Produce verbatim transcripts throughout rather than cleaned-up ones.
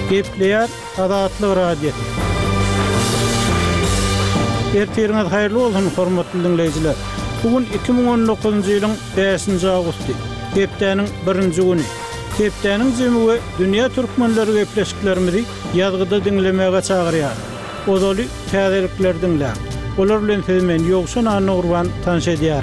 Gepleýär Azatlyk radiosu. Ertirňiz haýyrly bolsun hormatly dinleýijiler. Bugün iki bin on dokuzunçy ýylyň beşinji awgusty. Hepdeniň birinji güni. Hepdeniň jemgy dünýä türkmenleri gepleşiklerimizi ýazgyda dinlemäge çagyrýar. Ozaly täzelikler dinlär. Olar bilen sizmen ýokşan anny urban tanış edýär.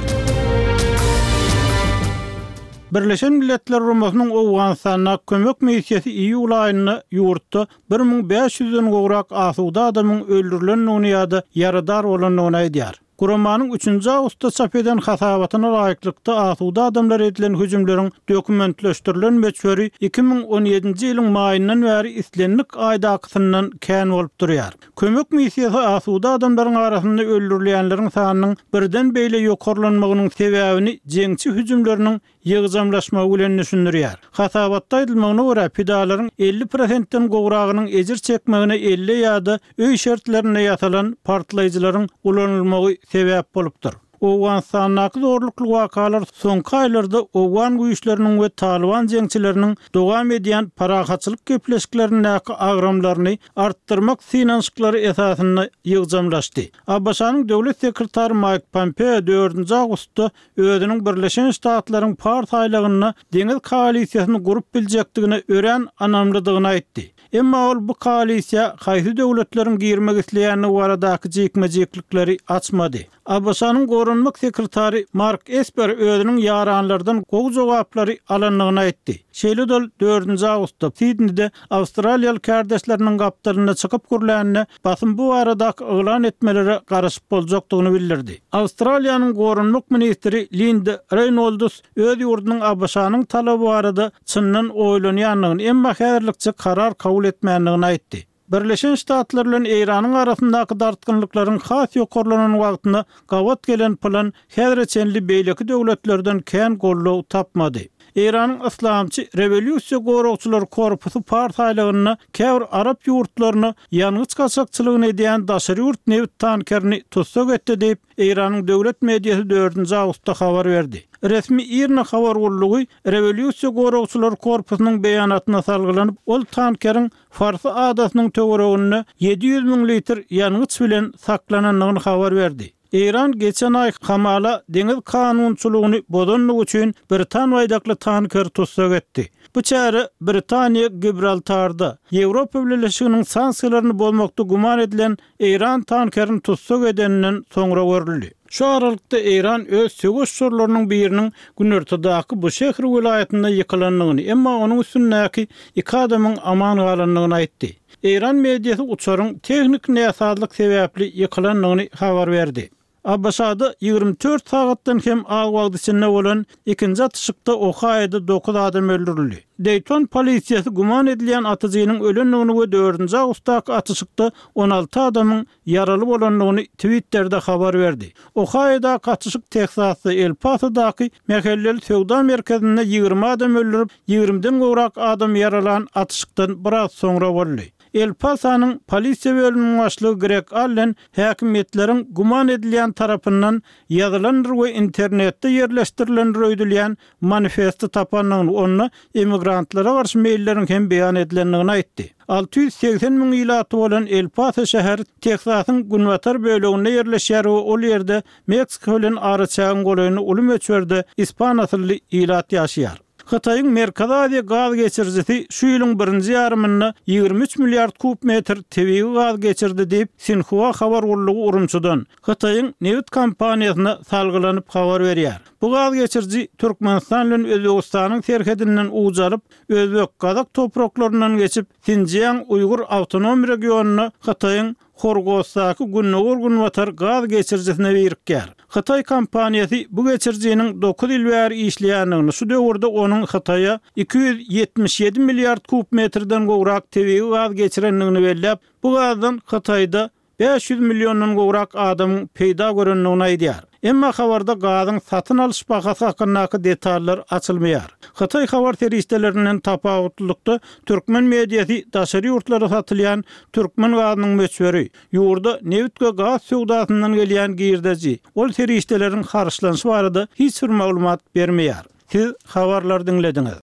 Birleşen Milletler Rumasynyň Owganystana kömek missiýasy iýul aýyny ýurtda bir ming beş ýüzden gowrak asuda adamyň öldürilendigini ýa-da ýaradar bolandygyny aýdýar. Guramanyň üçünçi awgustda çap eden hasabatyna laýyklykda asuda adamlar edilen hüjümleriň dokumentleşdirilen meçhuri iki bin on ýedinçi ýylyň maýyndan bäri islenlik aýdakysyndan kän bolup durýar. Kömek missiýasy asuda adamlaryň arasynda öldürilenleriň sanynyň birden beýle ýokarlanmagynyň sebäbini jeňçi hüjümleriniň ýygyjamlaşmagy bilen düşündirýär. Hasabatda aýdylmagyna görä pidalaryň elli prosentden gowragynyň ejir çekmegine elli ýa-da öý şertlerine ýasalan partlaýjylaryň ulanylmagy sebäp bolupdyr. Owganystanyň zorlukly wakalar soňky aýlarda Owgan güýçleriniň we Taliban jeňçileriniň dowam edýän parahatçylyk gepleşikleriniň agramlaryny artdyrmak synanşyklary esasyny ýygyjamlaşdy. Abbasanyň döwlet sekretary Mike Pompeo dördünçi awgustda özüniň Birleşen Ştatlaryň partiýalygyny deňiz koalisiýasyny gurup biljekdigini ören anamlydygyny aýtdy. Emma ol bu koalisiýa haýsy döwletleriň girmek isleýänini baradaky jekmejeklikleri açmady. Abbasanyň gorunmak sekretary Mark Esper özüniň ýaranlardan gowy jogaplary alanlygyny aýtdy. Şeýle dördünçi awgustda Sydneyde Awstraliýaly kardeşleriniň gapdalyna çykyp gürlänini basym bu aradaky elan etmeleri garaşyp boljakdygyny bildirdi. Awstraliýanyň gorunmak ministri Linda Reynolds öz ýurdunyň Abbasanyň talaby barada çyndan oýlanýanlygyny emma häzirlikçe karar kabul etmänligini aýtdy. Birleşen Ştatlar bilen Eýranyň arasyndaky dartgynlyklaryň has ýokarlanan wagtyna gawat gelen plan häzirçenli beýleki döwletlerden kän gollaw tapmady. Eýranyň Islamçy Rewolýusiýa goragçylar korpusy partiýalygyny käwr Arap ýurtlaryny ýanyç gaçakçylygyny edýän daşary ýurt neft tankerini tutsak etdi diýip Eýranyň döwlet mediýasy dördünçi awgustda habar berdi. Resmi İrna habar bollugy Rewolýusiýa goragçylar korpusynyň beýanatyna salgylanyp ol tankeriň Farsy adasynyň töweregiňde ýedi ýüz miň litr ýanyç bilen saklananlygyny habar berdi. Eýran geçen ay Kamala deňiz kanunçylygyny bozanlyk üçin Britan waýdakly tanker tutsak etdi. Bu çäre Britaniýa Gibraltarda Ýewropa Birleşiginiň sanksiýalaryny bolmakda guman edilen Eýran tankerini tutsak edeninden soňra görüldi. Şu aralykda Eýran öz söwüş sorlarynyň biriniň günertadaky bu şäher welaýatynda ýykylanlygyny, emma onuň üstündäki iki adamyň aman galanlygyny aýtdy. Eýran mediýasy uçaryň tehnik näsaatlyk sebäpli ýykylanlygyny habar berdi. Abbasada ýygrimi dört sagatdan hem az wagt içinde bolan ikinji atışykda Ohio'da dokuz adam öldürildi. Dayton polisiýasy guman edilen atyjynyň ölenligini we dördünçi awgustdaky atışykda on alty adamyň ýaraly bolanlygyny Twitter'de habar berdi. Ohio'da atışyk Texasda El Paso'daky mahalleli sowda merkezinde ýygrimi adam öldürip ýygrimiden gowrak adam ýaralan atışykdan biraz soňra boldy. El Paso'nyň polisiýa bölüminiň başlygy Greg Allen häkimetleriň guman edilen tarapyndan ýazylan we internetde ýerleşdirilen röýdülýän manifesti tapanlygyny onu emigrantlara garşy meýilleriň hem beýan edilenligini aýtdy. alty ýüz seksen miň ýylaty bolan El Paso şäheri Texasyň Gunwater böleginde ýerleşýär we ol ýerde Meksika bilen araçagyň golaýyny uly meçherde ispan asylly ýylat ýaşaýar. Xitayň Merkez Aziýa gaz geçirjisi şu ýylyň birinji ýarymynda ýygrimi üç milliard kub metr tebii gaz geçirdi diýip Sinhua habar bollugy Urumçydan Xitayň neft kompaniýasyna salgylanyp habar berýär. Bu gaz geçirji Türkmenistan bilen Özbegistanyň serhedinden ujalyp Özbek Kazak topraklarynyň geçip Sinjiang Uygur awtonom regionuny Xitayň Horgosdaky Gunnogur Gunwater gaz geçirjisine berýär. Xitay kompaniýasy bu geçirjiniň dokuz ýyl bäri işleýänligini, şu döwürde onuň Xitaýa iki ýüz ýetmiş ýedi milliard kub metrden gowrak tebii gaz geçirenligini belläp, bu gazdan Xitaýda beş ýüz millionyň gowrak adam peýda görenligini aýdýar. Emma habarda gazyň satyn alyş bahasy hakyndaky detallar açylmaýar. Xitay habar terişdelerinden tapawutlukda türkmen mediýasy daşary ýurtlara satylýan türkmen gazynyň meçhuri ýurda neft we gaz sowdasyndan gelýän girdeji. Ol terişdeleriň harçlanşy barada hiç bir maglumat bermeýär. Siz habarlar dinlediňiz.